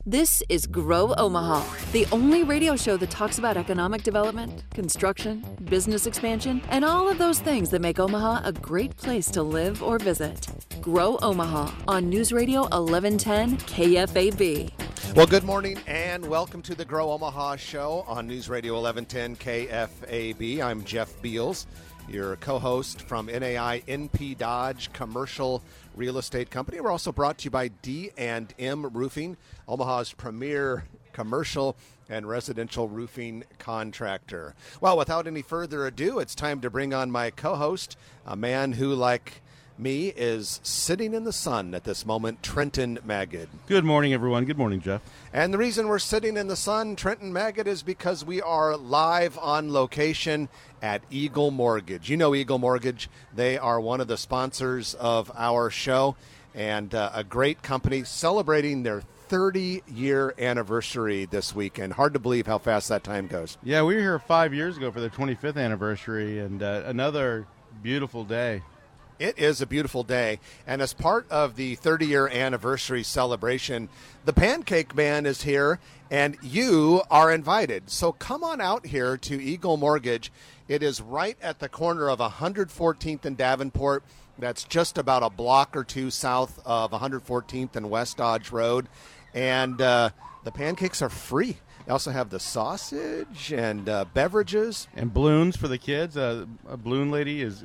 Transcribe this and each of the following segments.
This is Grow Omaha, the only radio show that talks about economic development, construction, business expansion, and all of those things that make Omaha a great place to live or visit. Grow Omaha on News Radio 1110 KFAB. Well, good morning and welcome to the Grow Omaha show on News Radio 1110 KFAB. I'm Jeff Beals, your co-host from NAI NP Dodge Commercial Real Estate Company. We're also brought to you by D&M Roofing, Omaha's premier commercial and residential roofing contractor. Well, without any further ado, it's time to bring on my co-host, a man who, like me, is sitting in the sun at this moment, Trenton Magid. Good morning, everyone. Good morning, Jeff. And the reason we're sitting in the sun, Trenton Magid, is because we are live on location at Eagle Mortgage. You know Eagle Mortgage. They are one of the sponsors of our show and a great company celebrating their 30-year anniversary this weekend. Hard to believe how fast that time goes. Yeah, we were here 5 years ago for their 25th anniversary, and another beautiful day. It is a beautiful day, and as part of the 30-year anniversary celebration, the Pancake Man is here, and you are invited. So come on out here to Eagle Mortgage. It is right at the corner of 114th and Davenport. That's just about a block or two south of 114th and West Dodge Road, and the pancakes are free. They also have the sausage and beverages. And balloons for the kids. A balloon lady is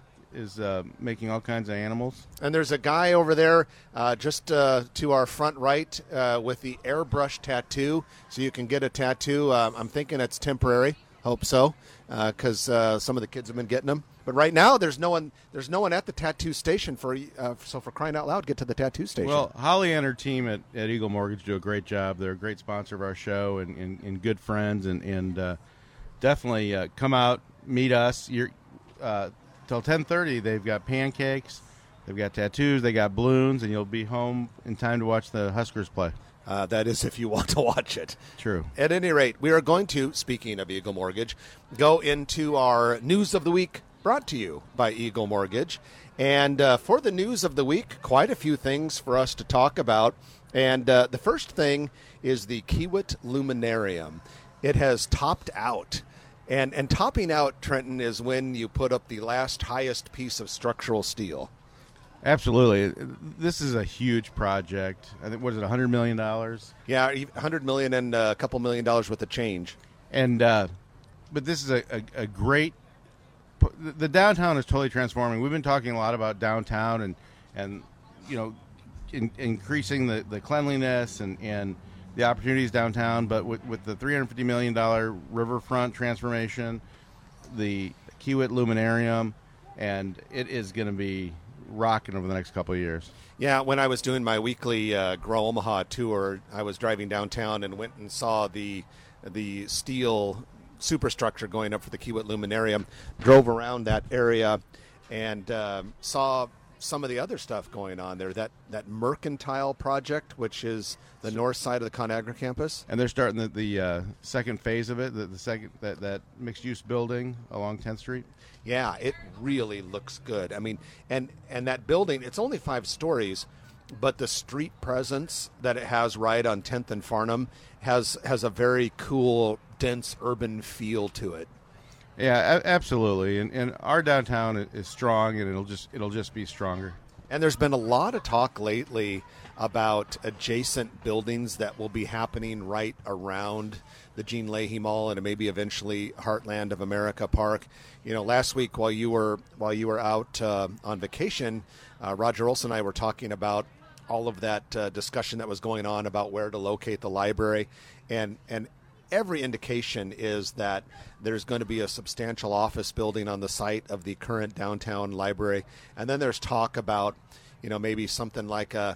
making all kinds of animals. And there's a guy over there just to our front right with the airbrush tattoo, so you can get a tattoo. I'm thinking it's temporary. Hope so, because some of the kids have been getting them. But right now, there's no one at the tattoo station so for crying out loud, get to the tattoo station. Well, Holly and her team at Eagle Mortgage do a great job. They're a great sponsor of our show and good friends, and definitely come out, meet us. Till 10:30, they've got pancakes, they've got tattoos, they got balloons, and you'll be home in time to watch the Huskers play. That is if you want to watch it. True. At any rate, we are going to, speaking of Eagle Mortgage, go into our News of the Week, brought to you by Eagle Mortgage. And for the News of the Week, quite a few things for us to talk about. And the first thing is the Kiewit Luminarium. It has topped out. And topping out, Trenton, is when you put up the last highest piece of structural steel. Absolutely. This is a huge project. I think, what is it, $100 million? Yeah, $100 million and a couple $1 million worth of change. And but this is a great. The downtown is totally transforming. We've been talking a lot about downtown and you know, increasing the cleanliness and the opportunities downtown, but with the $350 million riverfront transformation, the Kiewit Luminarium, and it is going to be rocking over the next couple of years. Yeah, when I was doing my weekly Grow Omaha tour, I was driving downtown and went and saw the steel superstructure going up for the Kiewit Luminarium, drove around that area, and saw some of the other stuff going on there. That Mercantile project, which is the north side of the ConAgra campus, and they're starting the second phase of it, the second that mixed use building along 10th Street. Yeah, it really looks good. I mean, and that building, it's only 5 stories, but the street presence that it has right on 10th and Farnham has a very cool, dense urban feel to it. Yeah, absolutely. And our downtown is strong, and it'll just be stronger. And there's been a lot of talk lately about adjacent buildings that will be happening right around the Gene Leahy Mall and maybe eventually Heartland of America Park. You know, last week while you were out on vacation, Roger Olson and I were talking about all of that discussion that was going on about where to locate the library, and every indication is that there's going to be a substantial office building on the site of the current downtown library. And then there's talk about, you know, maybe something like a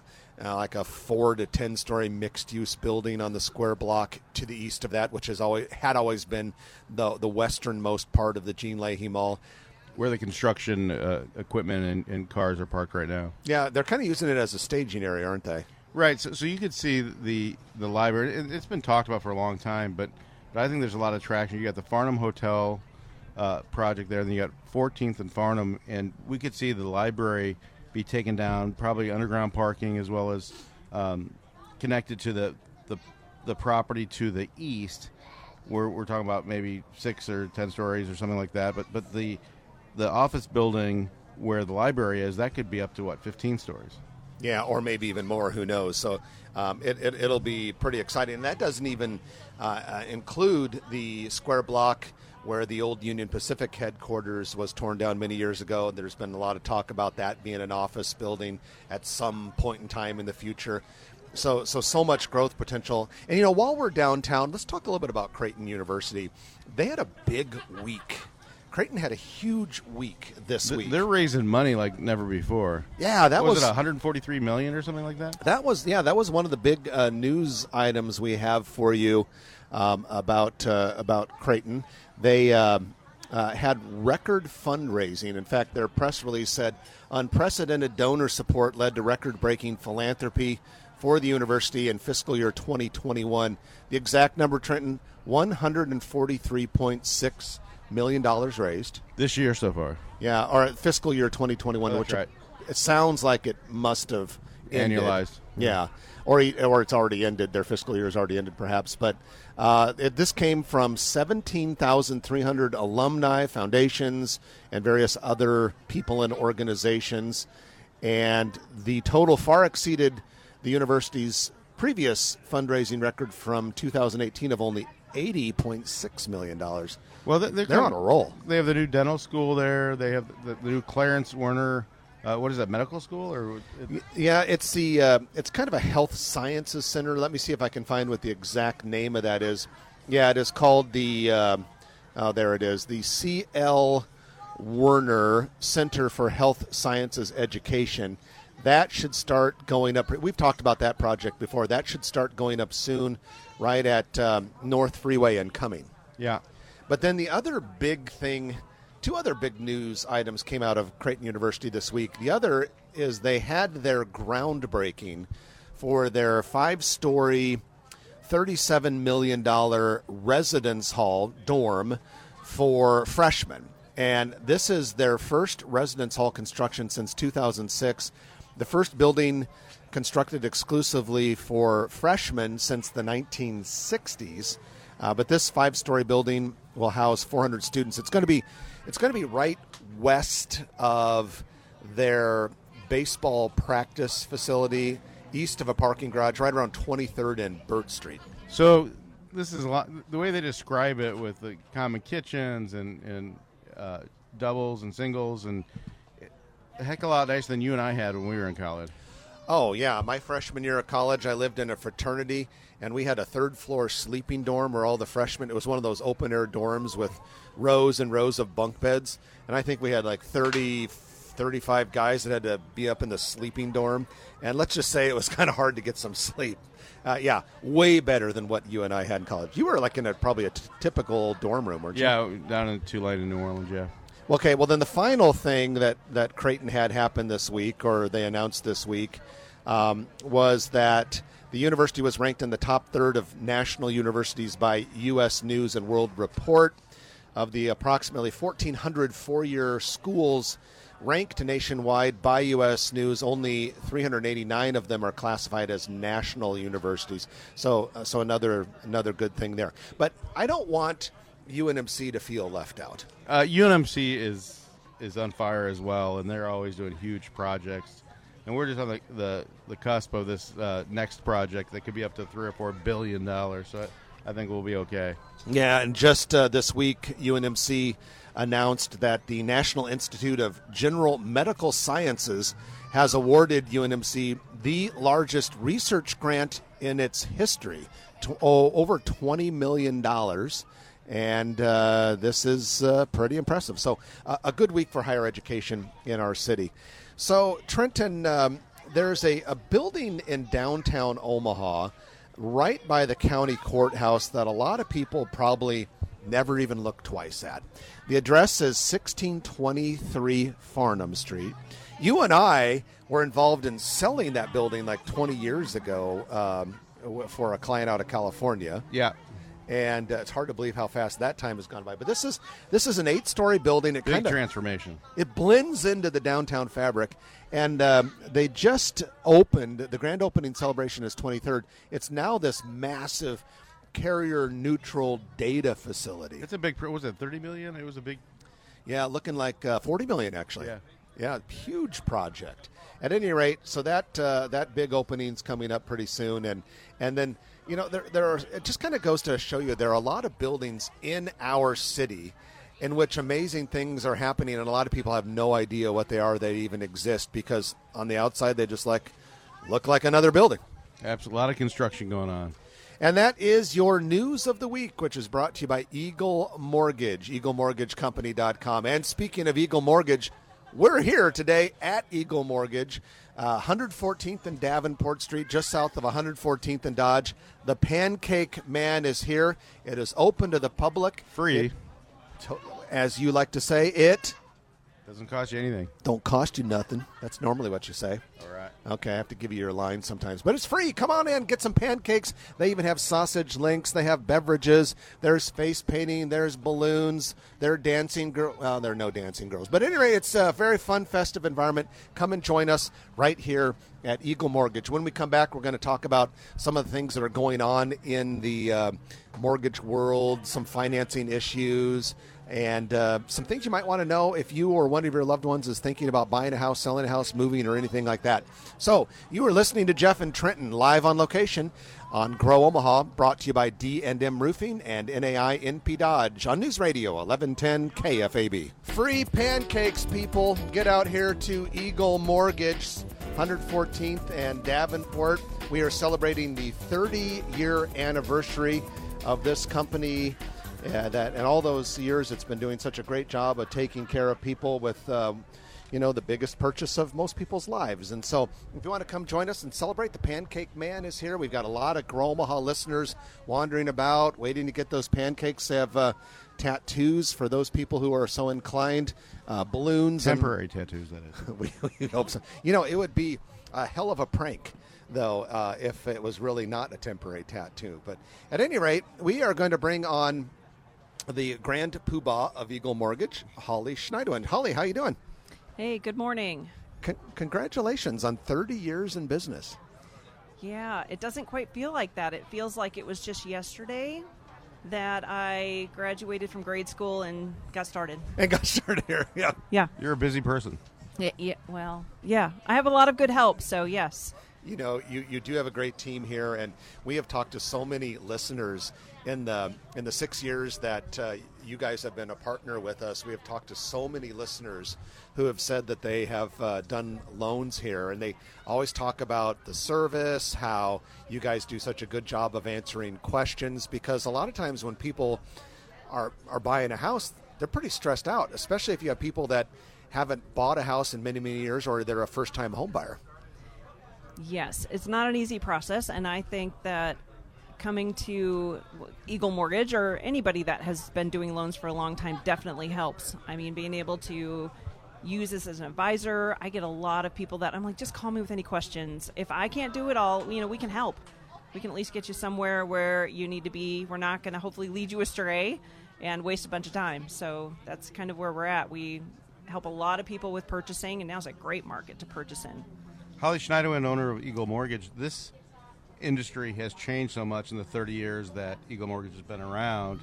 4 to 10 story mixed use building on the square block to the east of that, which has always been the westernmost part of the Gene Leahy Mall, where the construction equipment and cars are parked right now. Yeah, they're kind of using it as a staging area, aren't they? Right, so you could see the library. It's been talked about for a long time, but I think there's a lot of traction. You got the Farnham Hotel project there, and then you got 14th and Farnham, and we could see the library be taken down, probably underground parking as well as connected to the property to the east, we're talking about maybe 6 or 10 stories or something like that. But the office building where the library is, that could be up to 15 stories. Yeah, or maybe even more. Who knows? So it'll be pretty exciting. And that doesn't even include the square block where the old Union Pacific headquarters was torn down many years ago. There's been a lot of talk about that being an office building at some point in time in the future. So much growth potential. And, while we're downtown, let's talk a little bit about Creighton University. They had a big week. Creighton had a huge week this week. They're raising money like never before. Yeah, that was it $143 million or something like that? That was one of the big news items we have for you about Creighton. They had record fundraising. In fact, their press release said unprecedented donor support led to record-breaking philanthropy for the university in fiscal year 2021. The exact number, Trenton, $143.6 million raised this year so far. Yeah, or fiscal year 2021, that's which right. It sounds like it must have ended. Annualized. Yeah, or it's already ended. Their fiscal year has already ended, perhaps. But this came from 17,300 alumni, foundations, and various other people and organizations. And the total far exceeded the university's previous fundraising record from 2018 of only $80.6 million. Well, they're on a roll. They have the new dental school there. They have the new Clarence Werner. What is that, medical school? Or yeah, it's it's kind of a health sciences center. Let me see if I can find what the exact name of that is. Yeah, it is called the there it is, the C.L. Werner Center for Health Sciences Education. That should start going up. We've talked about that project before. That should start going up soon, right at North Freeway and Cumming. Yeah. But then the other big thing, two other big news items came out of Creighton University this week. The other is they had their groundbreaking for their 5-story, $37 million residence hall dorm for freshmen. And this is their first residence hall construction since 2006. The first building constructed exclusively for freshmen since the 1960s. But this 5-story building will house 400 students. It's going to be right west of their baseball practice facility, east of a parking garage, right around 23rd and Burt Street. So this is a lot. The way they describe it with the common kitchens and doubles and singles, and a heck of a lot nicer than you and I had when we were in college. Oh, yeah. My freshman year of college, I lived in a fraternity, and we had a third-floor sleeping dorm where all the freshmen, it was one of those open-air dorms with rows and rows of bunk beds. And I think we had like 35 guys that had to be up in the sleeping dorm. And let's just say it was kind of hard to get some sleep. Yeah, way better than what you and I had in college. You were like in probably a typical dorm room, weren't you? Yeah, down in Tulane in New Orleans, yeah. Okay, well, then the final thing that Creighton had happen this week, or they announced this week, was that the university was ranked in the top third of national universities by U.S. News and World Report. Of the approximately 1,400 four-year schools ranked nationwide by U.S. News, only 389 of them are classified as national universities. So another good thing there. But I don't want UNMC to feel left out. UNMC is on fire as well, and they're always doing huge projects. And we're just on the cusp of this next project that could be up to $3 or $4 billion. So I think we'll be okay. Yeah, and just this week, UNMC announced that the National Institute of General Medical Sciences has awarded UNMC the largest research grant in its history, over $20 million. And this is pretty impressive. So a good week for higher education in our city. So, Trenton, there's a building in downtown Omaha right by the county courthouse that a lot of people probably never even look twice at. The address is 1623 Farnham Street. You and I were involved in selling that building like 20 years ago for a client out of California. Yeah. And it's hard to believe how fast that time has gone by. But this is an 8-story building. It Big kinda, transformation. It blends into the downtown fabric. And they just opened. The grand opening celebration is 23rd. It's now this massive carrier-neutral data facility. It's a big. Was it 30 million? It was a big. Yeah, looking like 40 million actually. Yeah, huge project. At any rate, so that big opening's coming up pretty soon, and then there are. It just kind of goes to show you there are a lot of buildings in our city in which amazing things are happening, and a lot of people have no idea what they are. They even exist because on the outside they just look like another building. Absolutely, a lot of construction going on. And that is your news of the week, which is brought to you by Eagle Mortgage, EagleMortgageCompany.com. And speaking of Eagle Mortgage, we're here today at Eagle Mortgage, 114th and Davenport Street, just south of 114th and Dodge. The Pancake Man is here. It is open to the public. Free. As you like to say, it Doesn't cost you anything. don't cost you nothing. That's normally what you say. All right. Okay, I have to give you your line sometimes. But it's free. Come on in, get some pancakes. They even have sausage links. They have beverages. There's face painting. There's balloons. There are dancing girls. Well, there are no dancing girls. But anyway, it's a very fun, festive environment. Come and join us right here at Eagle Mortgage. When we come back, we're going to talk about some of the things that are going on in the mortgage world, some financing issues, and some things you might want to know if you or one of your loved ones is thinking about buying a house, selling a house, moving, or anything like that. So you are listening to Jeff and Trenton live on location on Grow Omaha, brought to you by D&M Roofing and NAI NP Dodge on News Radio 1110 KFAB. Free pancakes, people. Get out here to Eagle Mortgage, 114th and Davenport. We are celebrating the 30-year anniversary of this company. And all those years it's been doing such a great job of taking care of people with, the biggest purchase of most people's lives. And so if you want to come join us and celebrate, the Pancake Man is here. We've got a lot of Grow Omaha listeners wandering about, waiting to get those pancakes. They have tattoos for those people who are so inclined, balloons. Temporary tattoos, that is. we hope so. It would be a hell of a prank, though, if it was really not a temporary tattoo. But at any rate, we are going to bring on the grand poobah of Eagle Mortgage, Holly Schneidewin. Holly, how you doing? Hey, good morning. Congratulations on 30 years in business. Yeah, it doesn't quite feel like that. It feels like it was just yesterday that I graduated from grade school and got started. And got started here, yeah. Yeah. You're a busy person. Yeah. Well, yeah. I have a lot of good help, so yes. You do have a great team here, and we have talked to so many listeners in the 6 years that you guys have been a partner with us. We have talked to so many listeners who have said that they have done loans here, and they always talk about the service, how you guys do such a good job of answering questions, because a lot of times when people are buying a house, they're pretty stressed out, especially if you have people that haven't bought a house in many, many years, or they're a first-time home buyer. Yes, it's not an easy process, and I think that coming to Eagle Mortgage or anybody that has been doing loans for a long time definitely helps. I mean, being able to use this as an advisor, I get a lot of people that I'm like, just call me with any questions. If I can't do it all, we can help. We can at least get you somewhere where you need to be. We're not going to hopefully lead you astray and waste a bunch of time. So that's kind of where we're at. We help a lot of people with purchasing, and now's a great market to purchase in. Holly Schneidewin, owner of Eagle Mortgage. This industry has changed so much in the 30 years that Eagle Mortgage has been around,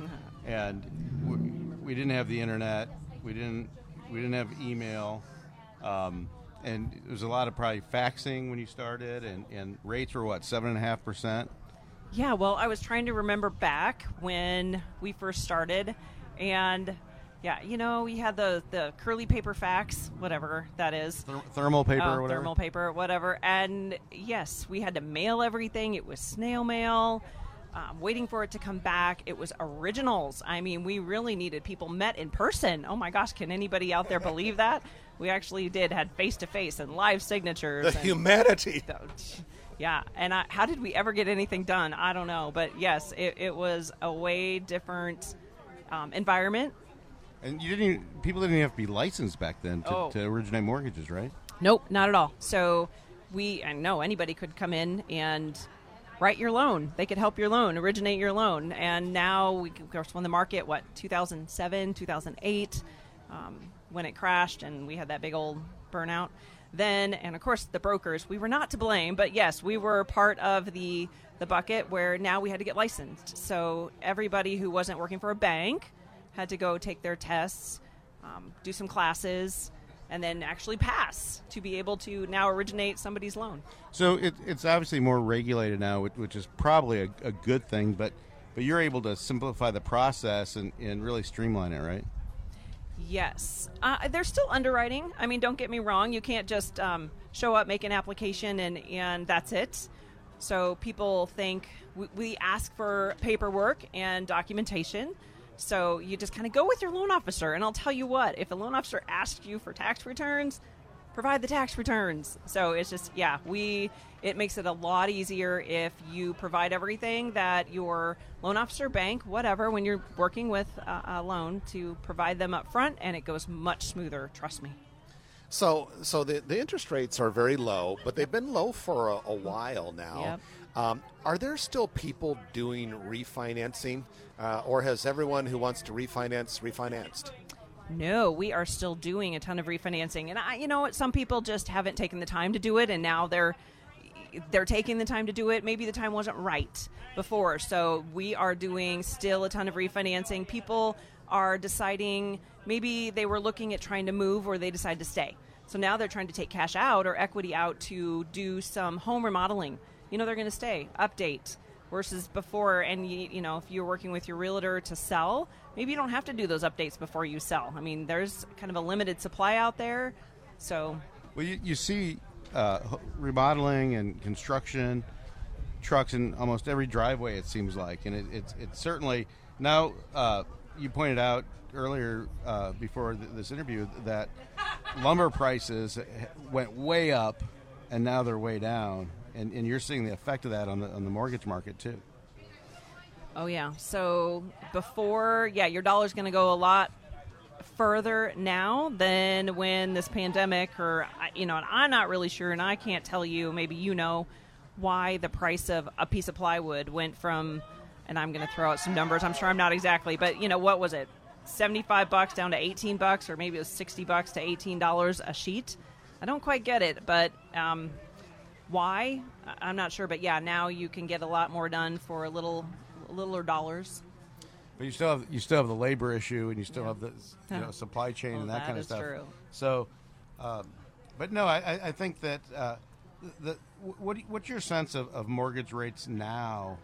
and we didn't have the internet, we didn't have email, and there was a lot of probably faxing when you started, and rates were what, 7.5%? Yeah, well, I was trying to remember back when we first started, and yeah, we had the curly paper fax, whatever that is. Thermal paper or whatever? Thermal paper, whatever. And yes, we had to mail everything. It was snail mail, waiting for it to come back. It was originals. I mean, we really needed people met in person. Oh my gosh, can anybody out there believe that? We actually had face-to-face and live signatures. The humanity. Yeah, and how did we ever get anything done? I don't know. But yes, it was a way different environment. And people didn't even have to be licensed back then to originate mortgages, right? Nope, not at all. So I know anybody could come in and write your loan. They could help your loan, originate your loan. And now, of course, when the market, 2007, 2008, when it crashed and we had that big old burnout. Then, and of course, the brokers, we were not to blame, but yes, we were part of the bucket where now we had to get licensed. So everybody who wasn't working for a bank had to go take their tests, do some classes, and then actually pass to be able to now originate somebody's loan. So it's obviously more regulated now, which is probably a good thing, but you're able to simplify the process and really streamline it, right? Yes. There's still underwriting. I mean, don't get me wrong. You can't just show up, make an application, and that's it. So people think we ask for paperwork and documentation. So you just kind of go with your loan officer. And I'll tell you what, if a loan officer asks you for tax returns, provide the tax returns. So it's just, it makes it a lot easier if you provide everything that your loan officer, bank, whatever, when you're working with a loan, to provide them up front, and it goes much smoother, trust me. So the interest rates are very low, but they've been low for a while now. Yep. Are there still people doing refinancing, or has everyone who wants to refinance refinanced? No, we are still doing a ton of refinancing. And you know what? Some people just haven't taken the time to do it, and now they're taking the time to do it. Maybe the time wasn't right before. So we are doing still a ton of refinancing. People are deciding, maybe they were looking at trying to move, or they decide to stay. So now they're trying to take cash out or equity out to do some home remodeling. They're going to stay, update, versus before. And, if you're working with your realtor to sell, maybe you don't have to do those updates before you sell. I mean, there's kind of a limited supply out there. So, well, you see remodeling and construction trucks in almost every driveway, it seems like. And it's certainly, now you pointed out earlier before this interview that lumber prices went way up and now they're way down. And you're seeing the effect of that on the mortgage market too. Oh, yeah. So before, your dollar's going to go a lot further now than when this pandemic, or, and I'm not really sure, and I can't tell you, maybe why the price of a piece of plywood went from, and I'm going to throw out some numbers, I'm sure I'm not exactly, but, what was it, $75 down to $18, or maybe it was $60 to $18 a sheet? I don't quite get it, but why? I'm not sure, but now you can get a lot more done for littler dollars. But you still have the labor issue, and you still have the supply chain and that kind of stuff. That is true. So, but no, I think that what's your sense of mortgage rates now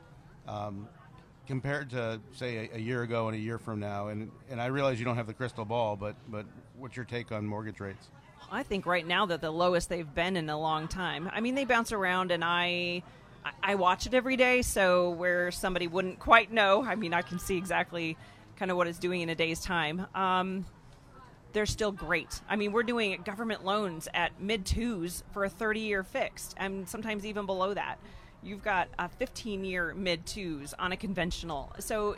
compared to, say, a year ago and a year from now? And I realize you don't have the crystal ball, but what's your take on mortgage rates? I think right now that the lowest they've been in a long time. I mean, they bounce around, and I watch it every day, so where somebody wouldn't quite know, I mean, I can see exactly kind of what it's doing in a day's time. They're still great. I mean, we're doing government loans at mid-twos for a 30-year fixed, and sometimes even below that. You've got a 15-year mid-twos on a conventional. So,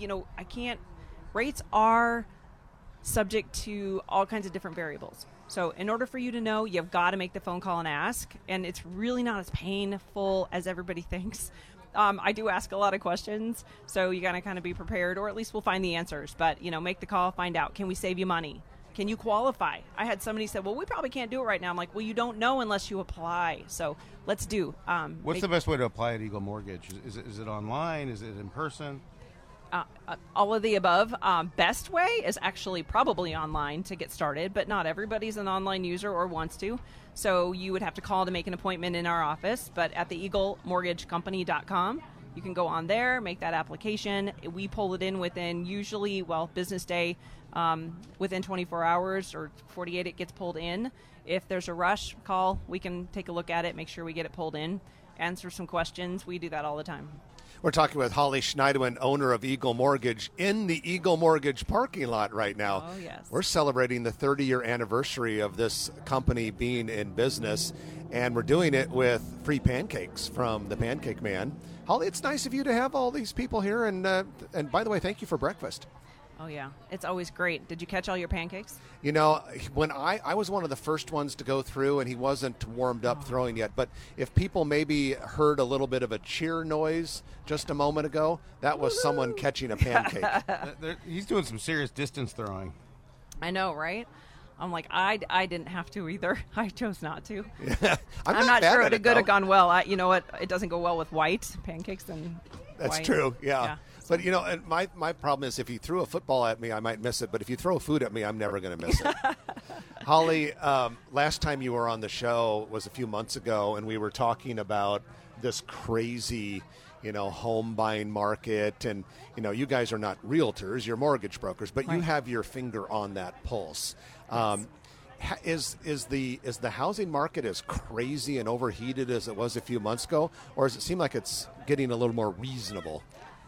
rates are subject to all kinds of different variables. So in order for you to know, you've got to make the phone call and ask, and it's really not as painful as everybody thinks. I do ask a lot of questions, so you got to kind of be prepared, or at least we'll find the answers. But, make the call, find out, can we save you money? Can you qualify? I had somebody say, well, we probably can't do it right now. I'm like, well, you don't know unless you apply. So let's do. What's the best way to apply at Eagle Mortgage? Is it online? Is it in person? All of the above. Best way is actually probably online to get started, but not everybody's an online user or wants to. So you would have to call to make an appointment in our office, but at the eaglemortgagecompany.com, you can go on there, make that application. We pull it in within usually, business day, within 24 hours or 48, it gets pulled in. If there's a rush, call. We can take a look at it, make sure we get it pulled in, answer some questions. We do that all the time. We're talking with Holly Schneiderman, owner of Eagle Mortgage, in the Eagle Mortgage parking lot right now. Oh, yes. We're celebrating the 30-year anniversary of this company being in business, and we're doing it with free pancakes from the Pancake Man. Holly, it's nice of you to have all these people here, and by the way, thank you for breakfast. Oh, yeah. It's always great. Did you catch all your pancakes? You know, when I was one of the first ones to go through, and he wasn't warmed up throwing yet. But if people maybe heard a little bit of a cheer noise just a moment ago, that was someone catching a pancake. He's doing some serious distance throwing. I know, right? I'm like, I didn't have to either. I chose not to. Yeah. I'm not bad sure at it could have gone well. You know what? It doesn't go well with white pancakes and That's white. true, yeah. Yeah. But, you know, and my problem is if you threw a football at me, I might miss it. But if you throw food at me, I'm never going to miss it. Holly, last time you were on the show was a few months ago, and we were talking about this crazy, you know, home buying market. And, you know, you guys are not realtors, you're mortgage brokers, but you Right. have your finger on that pulse. Is the housing market as crazy and overheated as it was a few months ago, or does it seem like it's getting a little more reasonable?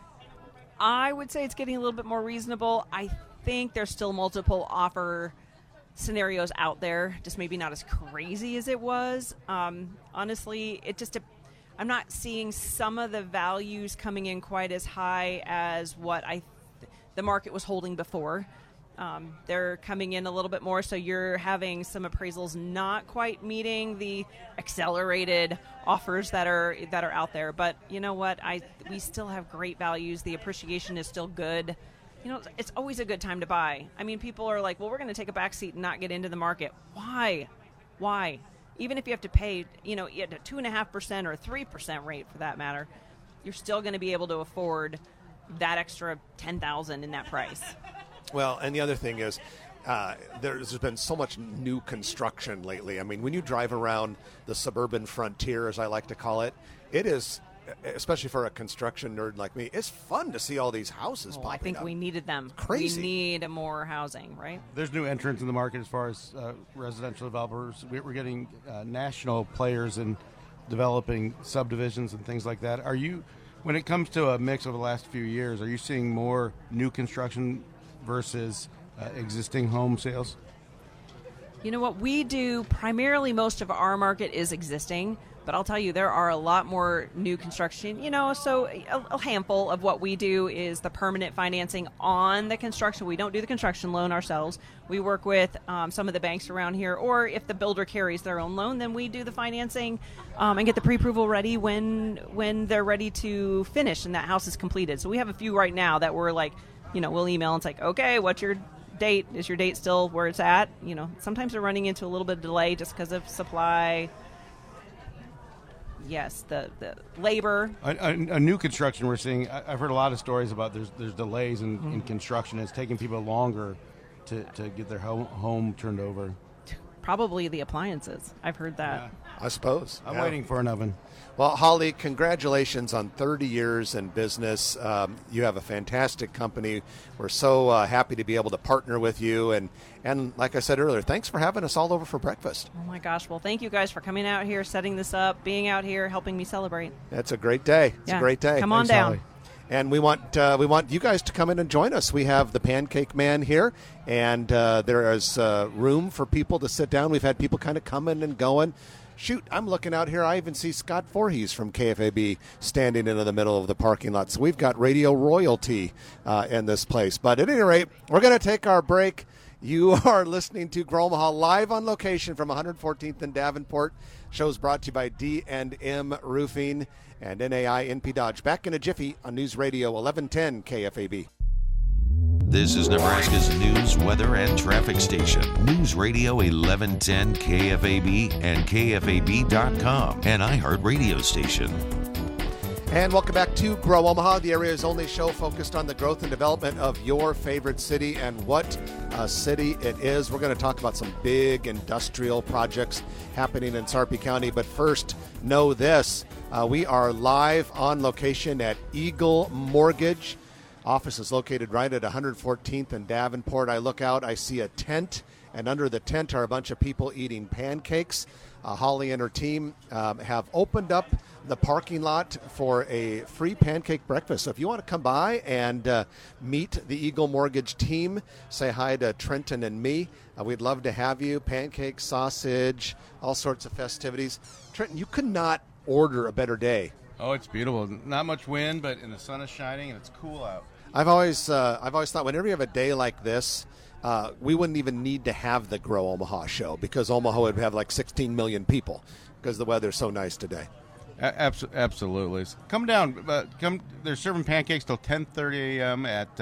I would say it's getting a little bit more reasonable. I think there's still multiple offer scenarios out there, just maybe not as crazy as it was. Honestly, I'm not seeing some of the values coming in quite as high as what the market was holding before. They're coming in a little bit more, so you're having some appraisals not quite meeting the accelerated offers that are out there. But you know what? We still have great values. The appreciation is still good. You know, it's always a good time to buy. I mean, people are like, well, we're going to take a back seat and not get into the market. Why? Even if you have to pay, you know, at a 2.5% or 3% rate for that matter, you're still going to be able to afford that extra $10,000 in that price. Well, and the other thing is, there's been so much new construction lately. I mean, when you drive around the suburban frontier, as I like to call it, it is, especially for a construction nerd like me, it's fun to see all these houses popping I think up. we needed them. Crazy. We need more housing, right? There's new entrants in the market as far as residential developers. We're getting national players in developing subdivisions and things like that. Are you, when it comes to a mix over the last few years, are you seeing more new construction versus existing home sales? You know what we do, primarily most of our market is existing, but I'll tell you there are a lot more new construction, you know, so a handful of what we do is the permanent financing on the construction. We don't do the construction loan ourselves. We work with some of the banks around here, or if the builder carries their own loan, then we do the financing and get the pre-approval ready when they're ready to finish and that house is completed. So we have a few right now that we're like, you know, we'll email and it's like, okay, what's your date? Is your date still where it's at? You know, sometimes they're running into a little bit of delay just because of supply. Yes, the labor. A new construction we're seeing, I've heard a lot of stories about there's delays in construction. It's taking people longer to get their home turned over. Probably the appliances. I've heard that. Yeah. I suppose. I'm waiting for an oven. Well, Holly, congratulations on 30 years in business. You have a fantastic company. We're so happy to be able to partner with you. And like I said earlier, thanks for having us all over for breakfast. Oh, my gosh. Well, thank you guys for coming out here, setting this up, being out here, helping me celebrate. That's a great day. It's a great day. Come on Thanks, down. Holly. And we want you guys to come in and join us. We have the Pancake Man here, and there is room for people to sit down. We've had people kind of coming and going. Shoot, I'm looking out here. I even see Scott Voorhees from KFAB standing in the middle of the parking lot. So we've got radio royalty in this place. But at any rate, we're going to take our break. You are listening to Grow Omaha live on location from 114th and Davenport. Show's brought to you by D&M Roofing and NAI NP Dodge. Back in a jiffy on News Radio 1110 KFAB. This is Nebraska's news, weather, and traffic station. News Radio 1110 KFAB and KFAB.com, an iHeart radio station. And welcome back to Grow Omaha, the area's only show focused on the growth and development of your favorite city and what a city it is. We're going to talk about some big industrial projects happening in Sarpy County. But first, know this. We are live on location at Eagle Mortgage. Office is located right at 114th and Davenport. I look out, I see a tent, and under the tent are a bunch of people eating pancakes. Holly and her team have opened up the parking lot for a free pancake breakfast. So if you want to come by and meet the Eagle Mortgage team, say hi to Trenton and me. We'd love to have you. Pancakes, sausage, all sorts of festivities. Trenton, you could not order a better day. Oh, it's beautiful. Not much wind, but the sun is shining and it's cool out. I've always thought whenever you have a day like this, we wouldn't even need to have the Grow Omaha show because Omaha would have like 16 million people because the weather's so nice today. Absolutely. Come down. They're serving pancakes till 10:30 a.m. at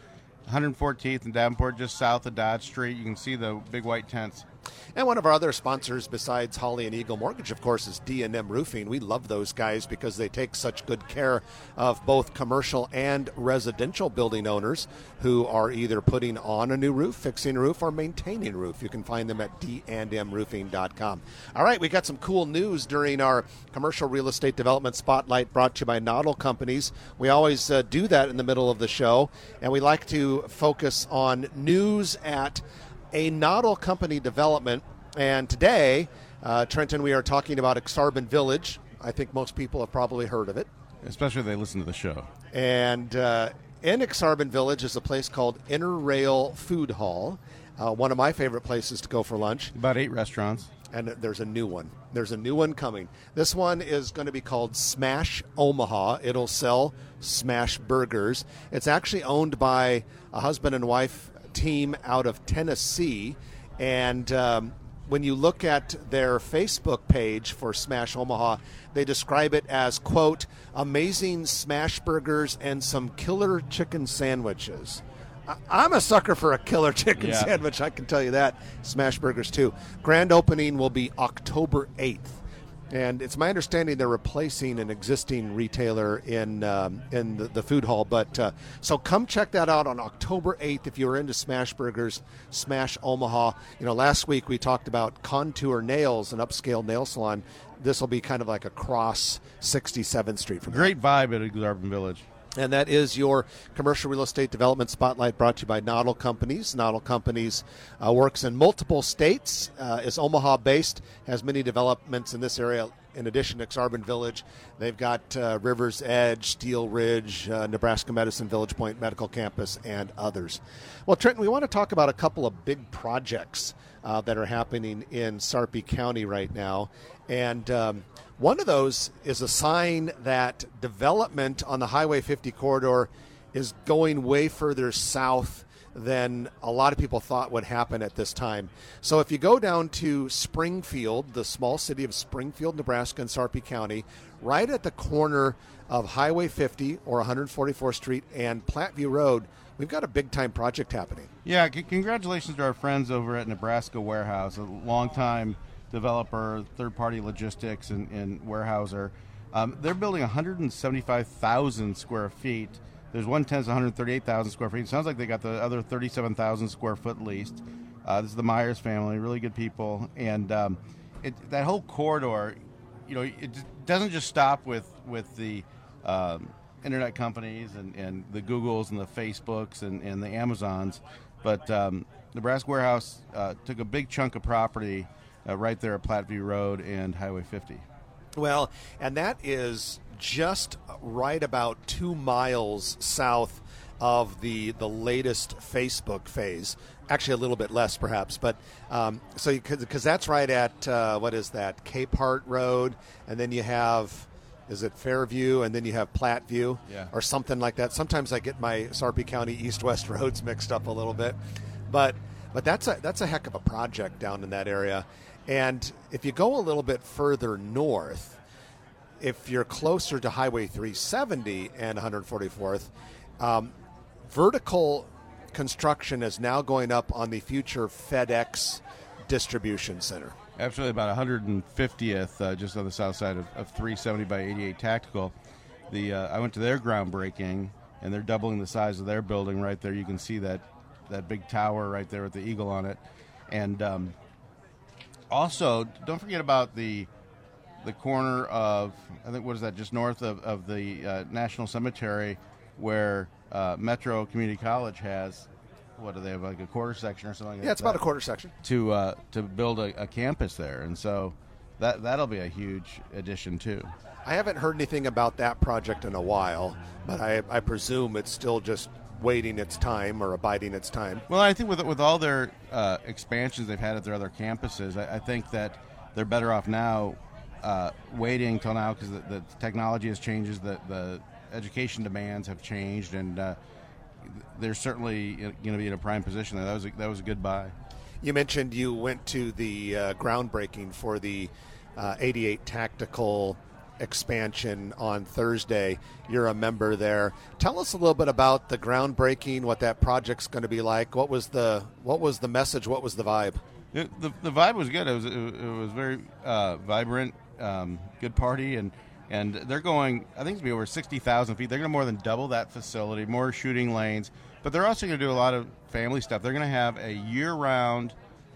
114th and Davenport, just south of Dodge Street. You can see the big white tents. And one of our other sponsors besides Holly and Eagle Mortgage, of course, is D&M Roofing. We love those guys because they take such good care of both commercial and residential building owners who are either putting on a new roof, fixing a roof, or maintaining a roof. You can find them at dndmroofing.com. All right, we got some cool news during our commercial real estate development spotlight brought to you by Noddle Companies. We always do that in the middle of the show, and we like to focus on news at a Noddle Company development. And today, Trenton, we are talking about Ak-Sar-Ben Village. I think most people have probably heard of it. Especially if they listen to the show. And in Ak-Sar-Ben Village is a place called Interrail Food Hall, one of my favorite places to go for lunch. About 8 restaurants. And there's a new one. There's a new one coming. This one is going to be called Smash Omaha. It'll sell smash burgers. It's actually owned by a husband and wife team out of Tennessee, and when you look at their Facebook page for Smash Omaha, they describe it as, quote, amazing smash burgers and some killer chicken sandwiches. I'm a sucker for a killer chicken sandwich, I can tell you that. Smash burgers too. Grand opening will be October 8th. And it's my understanding they're replacing an existing retailer in the food hall. But so come check that out on October 8th if you're into smash burgers, Smash Omaha. You know, last week we talked about Contour Nails, an upscale nail salon. This will be kind of like across 67th Street from Great vibe at Ak-Sar-Ben Village. And that is your commercial real estate development spotlight brought to you by Noddle Companies. Noddle Companies works in multiple states, is Omaha-based, has many developments in this area. In addition to Ak-Sar-Ben Village, they've got River's Edge, Steel Ridge, Nebraska Medicine, Village Point Medical Campus, and others. Well, Trenton, we want to talk about a couple of big projects that are happening in Sarpy County right now. And one of those is a sign that development on the Highway 50 corridor is going way further south than a lot of people thought would happen at this time. So if you go down to Springfield, the small city of Springfield, Nebraska, and Sarpy County, right at the corner of Highway 50 or 144th Street and Platteview Road, we've got a big-time project happening. Yeah, congratulations to our friends over at Nebraska Warehouse, a long-time developer, third-party logistics and warehouser. They're building 175,000 square feet. There's 110's 138,000 square feet. It sounds like they got the other 37,000 square foot leased. This is the Myers family, really good people. And that whole corridor, you know, it doesn't just stop with the internet companies and the Googles and the Facebooks and the Amazons, but Nebraska Warehouse took a big chunk of property right there at Platteview Road and Highway 50. Well, and that is just right about 2 miles south of the latest Facebook phase. Actually, a little bit less, perhaps. But so because that's right at what is that? Capehart Road, and then you have, is it Fairview, and then you have Platteview, or something like that. Sometimes I get my Sarpy County east-west roads mixed up a little bit, but that's a heck of a project down in that area. And if you go a little bit further north, if you're closer to Highway 370 and 144th, vertical construction is now going up on the future FedEx distribution center. Absolutely, about 150th, just on the south side of 370 by 88 Tactical. I went to their groundbreaking, and they're doubling the size of their building right there. You can see that big tower right there with the eagle on it. And also, don't forget about the corner of, I think, what is that, just north of the National Cemetery, where Metro Community College has, what do they have, like a quarter section or something like that? Yeah, it's about a quarter section. To build a campus there. And so that'll be a huge addition, too. I haven't heard anything about that project in a while, but I presume it's still just waiting its time or abiding its time. Well, I think with all their expansions they've had at their other campuses, I think that they're better off now waiting till now, because the technology has changed, the education demands have changed, and they're certainly going to be in a prime position there. That was a good buy. You mentioned you went to the groundbreaking for the 88 Tactical expansion on Thursday. You're a member there. Tell us a little bit about the groundbreaking, what that project's going to be like. What was the message? What was the vibe? The vibe was good. It was very vibrant, good party, and they're going. I think it's going to be over 60,000 feet. They're going to more than double that facility, more shooting lanes. But they're also going to do a lot of family stuff. They're going to have a year-round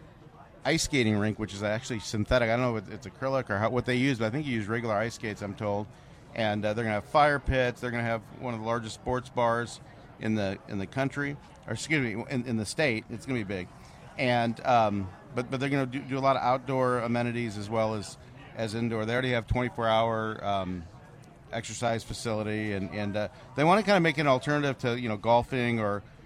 ice skating rink, which is actually synthetic. I don't know if it's acrylic or what they use, but I think you use regular ice skates, I'm told. And they're going to have fire pits. They're going to have one of the largest sports bars in the country, or excuse me, in the state. It's going to be big. And but they're going to do a lot of outdoor amenities as well as indoor. They already have 24-hour exercise facility, and they want to kind of make an alternative to golfing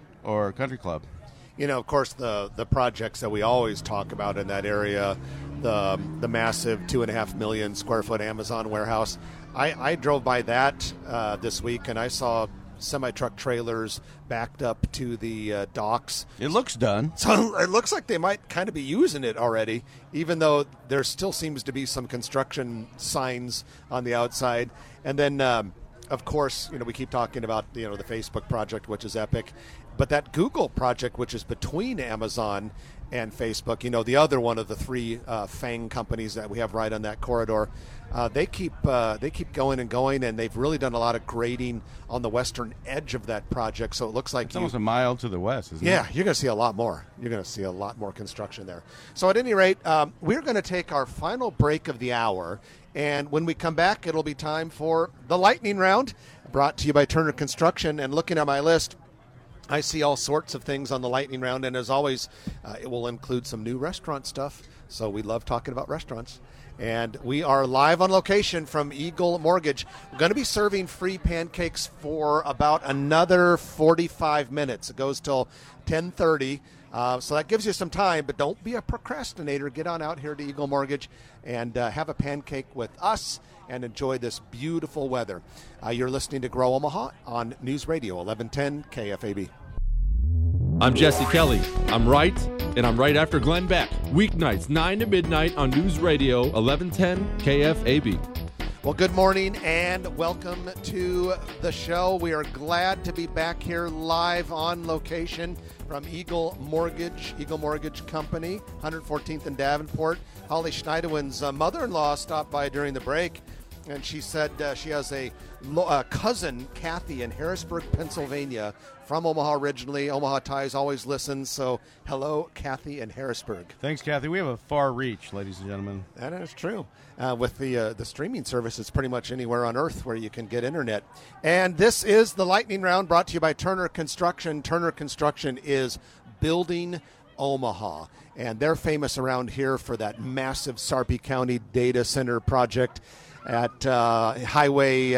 or country club. Of course, the projects that we always talk about in that area, the massive 2.5 million square foot Amazon warehouse. I drove by that this week, and I saw semi-truck trailers backed up to the docks. It looks done. So it looks like they might kind of be using it already, even though there still seems to be some construction signs on the outside. And then, of course, we keep talking about the Facebook project, which is epic. But that Google project, which is between Amazon and Facebook, the other one of the three FANG companies that we have right on that corridor, they keep going and going, and they've really done a lot of grading on the western edge of that project. So it looks like it's almost a mile to the west, isn't it? Yeah, you're going to see a lot more. You're going to see a lot more construction there. So at any rate, we're going to take our final break of the hour, and when we come back, it'll be time for the lightning round, brought to you by Turner Construction. And looking at my list, I see all sorts of things on the lightning round, and as always, it will include some new restaurant stuff. So we love talking about restaurants. And we are live on location from Eagle Mortgage. We're going to be serving free pancakes for about another 45 minutes. It goes till 10:30. So that gives you some time, but don't be a procrastinator. Get on out here to Eagle Mortgage and have a pancake with us and enjoy this beautiful weather. You're listening to Grow Omaha on News Radio 1110 KFAB. I'm Jesse Kelly. I'm right, and I'm right after Glenn Beck. Weeknights, 9 to midnight on News Radio 1110 KFAB. Well, good morning and welcome to the show. We are glad to be back here live on location from Eagle Mortgage Company, 114th and Davenport. Holly Schneiderwin's mother-in-law stopped by during the break, and she said she has a cousin, Kathy, in Harrisburg, Pennsylvania, from Omaha originally. Omaha Ties always listens, so hello, Kathy in Harrisburg. Thanks, Kathy. We have a far reach, ladies and gentlemen. That is true. With the streaming service, it's pretty much anywhere on earth where you can get internet. And this is the Lightning Round, brought to you by Turner Construction. Turner Construction is building Omaha, and they're famous around here for that massive Sarpy County data center project at Highway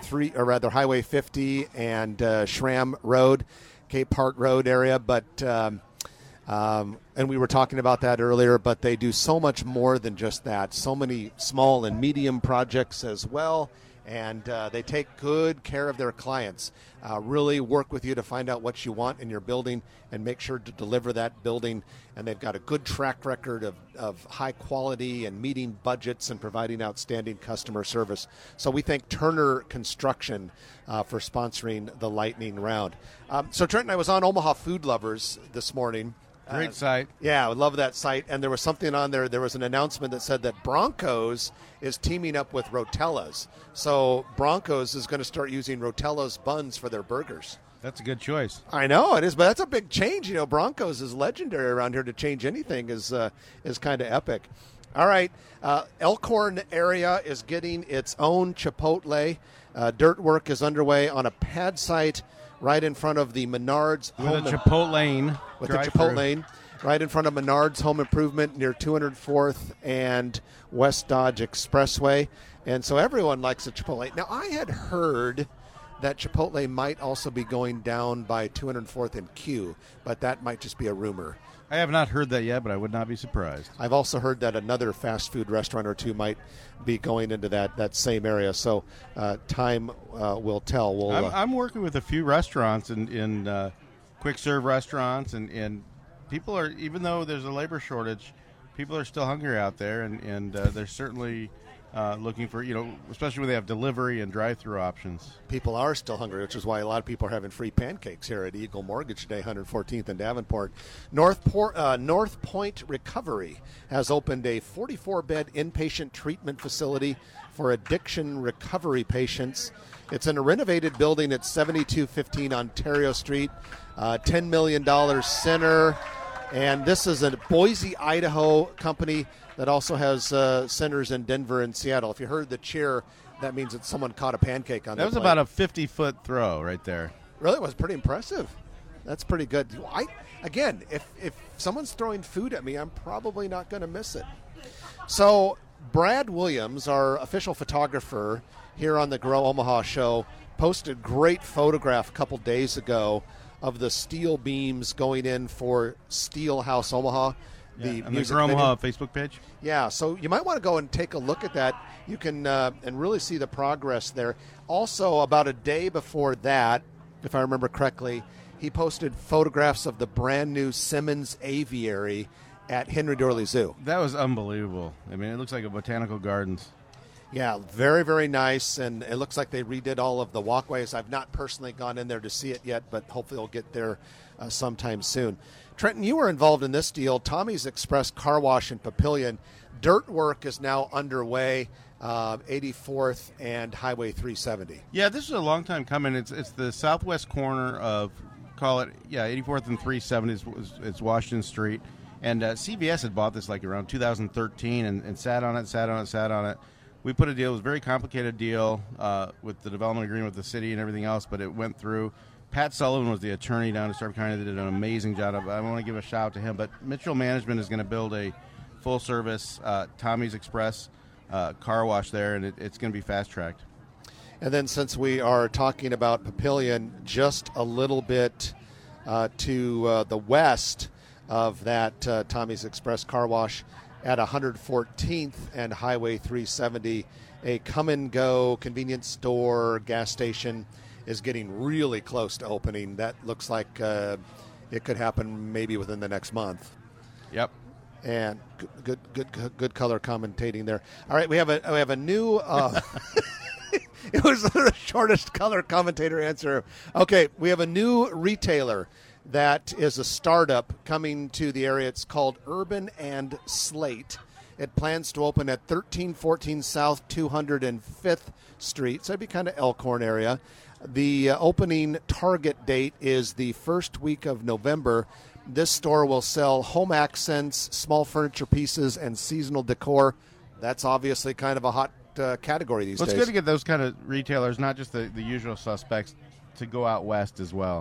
50 and Schramm Road, Cape Hart Road area. But and we were talking about that earlier, but they do so much more than just that. So many small and medium projects as well, and they take good care of their clients. Really work with you to find out what you want in your building and make sure to deliver that building. And they've got a good track record of high quality and meeting budgets and providing outstanding customer service. So we thank Turner Construction for sponsoring the Lightning Round. So Trent and I was on Omaha Food Lovers this morning. Great site. Yeah, I love that site. And there was something on there. There was an announcement that said that Broncos is teaming up with Rotella's. So Broncos is going to start using Rotella's buns for their burgers. That's a good choice. I know it is, but that's a big change. Broncos is legendary around here. To change anything is kind of epic. All right, Elkhorn area is getting its own Chipotle. Dirt work is underway on a pad site right in front of the Menards with a Chipotlane. With the Chipotlane right in front of Menards Home Improvement near 204th and West Dodge Expressway. And so everyone likes a Chipotle. Now, I had heard that Chipotle might also be going down by 204th and Q, but that might just be a rumor. I have not heard that yet, but I would not be surprised. I've also heard that another fast food restaurant or two might be going into that same area. So time will tell. I'm working with a few restaurants in quick serve restaurants, and people are, even though there's a labor shortage, people are still hungry out there, and they're certainly looking for, especially when they have delivery and drive-through options. People are still hungry, which is why a lot of people are having free pancakes here at Eagle Mortgage today, 114th and Davenport. North Point Recovery has opened a 44-bed inpatient treatment facility for addiction recovery patients. It's in a renovated building at 7215 Ontario Street, $10 million center. And this is a Boise, Idaho company that also has centers in Denver and Seattle. If you heard the cheer, that means that someone caught a pancake on that. That was about a 50-foot throw right there. Really? It was pretty impressive. That's pretty good. Again, if someone's throwing food at me, I'm probably not going to miss it. So Brad Williams, our official photographer here on the Grow Omaha show, posted a great photograph a couple days ago of the steel beams going in for Steel House Omaha. The Grow Omaha Facebook page. Yeah, so you might want to go and take a look at that. You can and really see the progress there. Also, about a day before that, if I remember correctly, he posted photographs of the brand new Simmons Aviary at Henry Doorly Zoo. That was unbelievable. I mean, it looks like a botanical gardens. Yeah, very, very nice, and it looks like they redid all of the walkways. I've not personally gone in there to see it yet, but hopefully I'll get there sometime soon. Trenton, you were involved in this deal. Tommy's Express Car Wash in Papillion. Dirt work is now underway, 84th and Highway 370. Yeah, this is a long time coming. It's the southwest corner of, 84th and 370 is Washington Street. And CVS had bought this like around 2013 and sat on it. We put a deal. It was a very complicated deal with the development agreement with the city and everything else, but it went through. Pat Sullivan was the attorney down in Starbuck County that did an amazing job. I want to give a shout out to him. But Mitchell Management is going to build a full-service Tommy's Express car wash there, and it's going to be fast-tracked. And then since we are talking about Papillion, just a little bit to the west of that Tommy's Express car wash, at 114th and Highway 370, a come-and-go convenience store, gas station is getting really close to opening. That looks like it could happen maybe within the next month. Yep. And good color commentating there. All right, we have a new. It was the shortest color commentator answer. Okay, we have a new retailer that is a startup coming to the area. It's called Urban and Slate. It plans to open at 1314 South 205th Street, so it'd be kind of Elkhorn area. The opening target date is the first week of November. This store will sell home accents, small furniture pieces, and seasonal decor. That's obviously kind of a hot category these days. It's good to get those kind of retailers, not just the usual suspects, to go out west as well.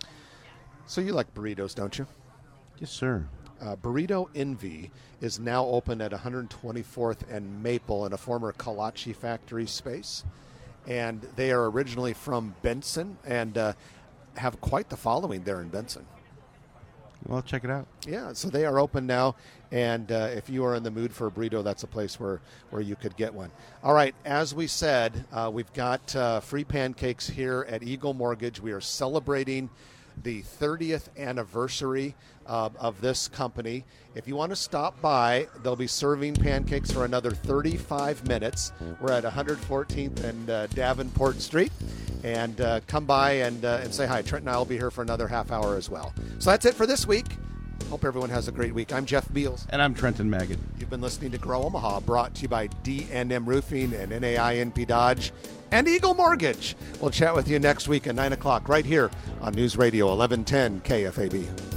So you like burritos, don't you? Yes, sir. Burrito Envy is now open at 124th and Maple in a former Kolache factory space. And they are originally from Benson and have quite the following there in Benson. Well, check it out. Yeah, so they are open now, and if you are in the mood for a burrito, that's a place where you could get one. All right, as we said, we've got free pancakes here at Eagle Mortgage. We are celebrating the 30th anniversary of this company. If you want to stop by, they'll be serving pancakes for another 35 minutes. We're at 114th and Davenport Street. And come by and say hi. Trent and I will be here for another half hour as well. So that's it for this week. Hope everyone has a great week. I'm Jeff Beals. And I'm Trenton Magid. You've been listening to Grow Omaha, brought to you by D&M Roofing and NAINP Dodge and Eagle Mortgage. We'll chat with you next week at 9 o'clock right here on News Radio 1110 KFAB.